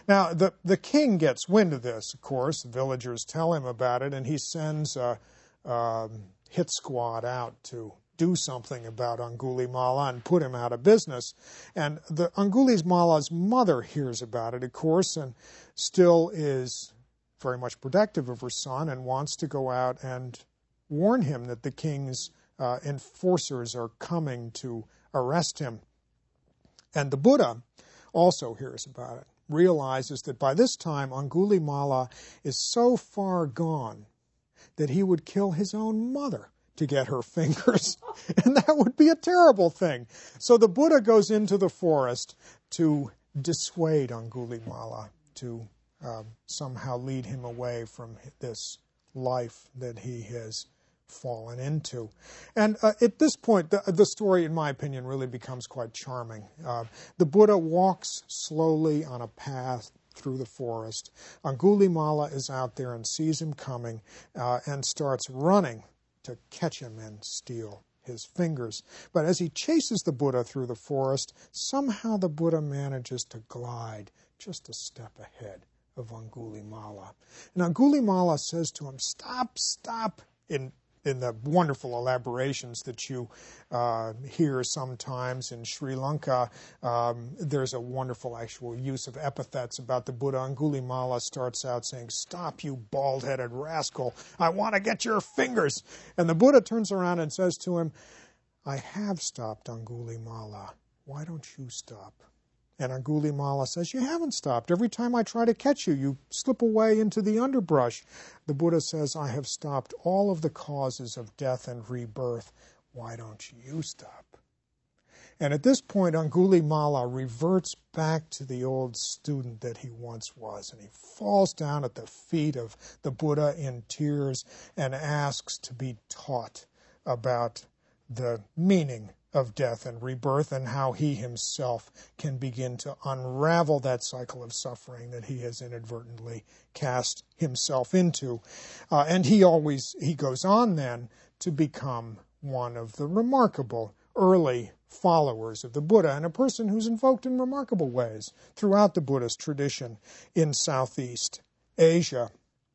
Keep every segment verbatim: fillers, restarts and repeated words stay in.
Now, the, the king gets wind of this, of course. The villagers tell him about it, and he sends a, a hit squad out to do something about Angulimala and put him out of business. And the Angulimala's mother hears about it, of course, and still is very much protective of her son and wants to go out and warn him that the king's uh, enforcers are coming to arrest him. And the Buddha also hears about it, realizes that by this time Angulimala is so far gone that he would kill his own mother to get her fingers, and that would be a terrible thing. So the Buddha goes into the forest to dissuade Angulimala, to uh, somehow lead him away from this life that he has fallen into. And uh, at this point, the, the story, in my opinion, really becomes quite charming. Uh, the Buddha walks slowly on a path through the forest. Angulimala is out there and sees him coming uh, and starts running to catch him and steal his fingers. But as he chases the Buddha through the forest, somehow the Buddha manages to glide just a step ahead of Angulimala. And Angulimala says to him, "Stop, stop," in in the wonderful elaborations that you uh, hear sometimes in Sri Lanka. Um, there's a wonderful actual use of epithets about the Buddha. Angulimala starts out saying, "Stop, you bald-headed rascal. I want to get your fingers." And the Buddha turns around and says to him, "I have stopped, Angulimala. Why don't you stop?" And Angulimala says, "You haven't stopped. Every time I try to catch you, you slip away into the underbrush." The Buddha says, "I have stopped all of the causes of death and rebirth. Why don't you stop?" And at this point, Angulimala reverts back to the old student that he once was, and he falls down at the feet of the Buddha in tears and asks to be taught about the meaning of death and rebirth and how he himself can begin to unravel that cycle of suffering that he has inadvertently cast himself into. Uh, and he always, he goes on then to become one of the remarkable early followers of the Buddha and a person who's invoked in remarkable ways throughout the Buddhist tradition in Southeast Asia.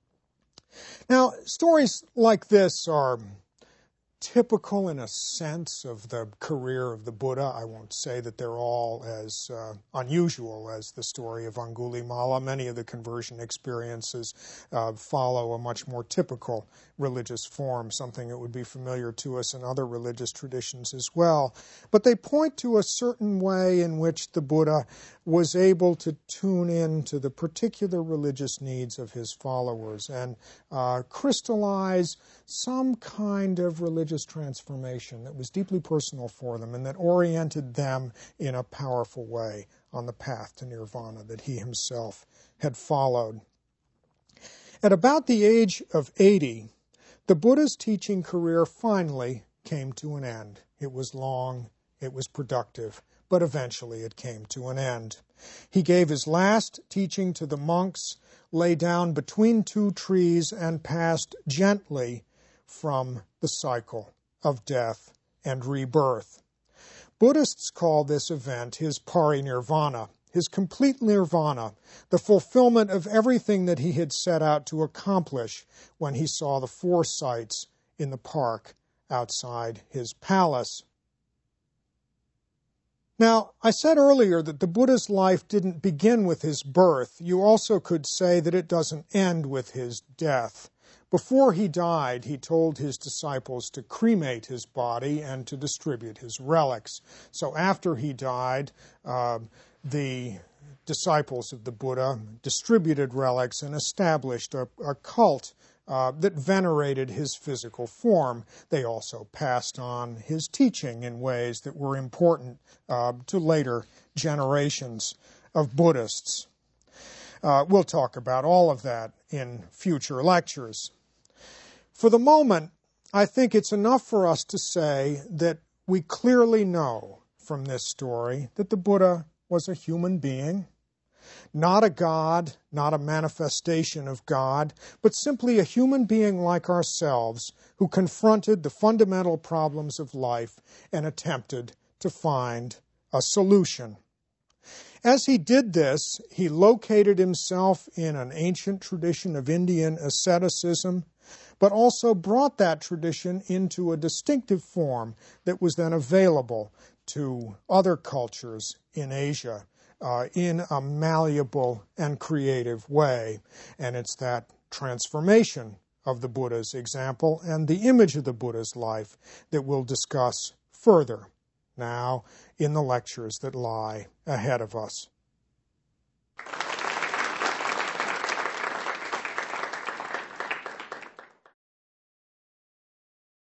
Now, stories like this are typical in a sense of the career of the Buddha. I won't say that they're all as uh, unusual as the story of Angulimala. Many of the conversion experiences uh, follow a much more typical religious form, something that would be familiar to us in other religious traditions as well. But they point to a certain way in which the Buddha was able to tune in to the particular religious needs of his followers and uh, crystallize some kind of religious transformation that was deeply personal for them and that oriented them in a powerful way on the path to nirvana that he himself had followed. At about the age of eighty, the Buddha's teaching career finally came to an end. It was long, it was productive, but eventually it came to an end. He gave his last teaching to the monks, lay down between two trees, and passed gently from the cycle of death and rebirth. Buddhists call this event his parinirvana, his complete nirvana, the fulfillment of everything that he had set out to accomplish when he saw the four sights in the park outside his palace. Now, I said earlier that the Buddha's life didn't begin with his birth. You also could say that it doesn't end with his death. Before he died, he told his disciples to cremate his body and to distribute his relics. So after he died, uh, the disciples of the Buddha distributed relics and established a, a cult uh, that venerated his physical form. They also passed on his teaching in ways that were important uh, to later generations of Buddhists. Uh, we'll talk about all of that in future lectures. For the moment, I think it's enough for us to say that we clearly know from this story that the Buddha was a human being, not a god, not a manifestation of God, but simply a human being like ourselves who confronted the fundamental problems of life and attempted to find a solution. As he did this, he located himself in an ancient tradition of Indian asceticism, but also brought that tradition into a distinctive form that was then available to other cultures in Asia uh, in a malleable and creative way. And it's that transformation of the Buddha's example and the image of the Buddha's life that we'll discuss further now in the lectures that lie ahead of us.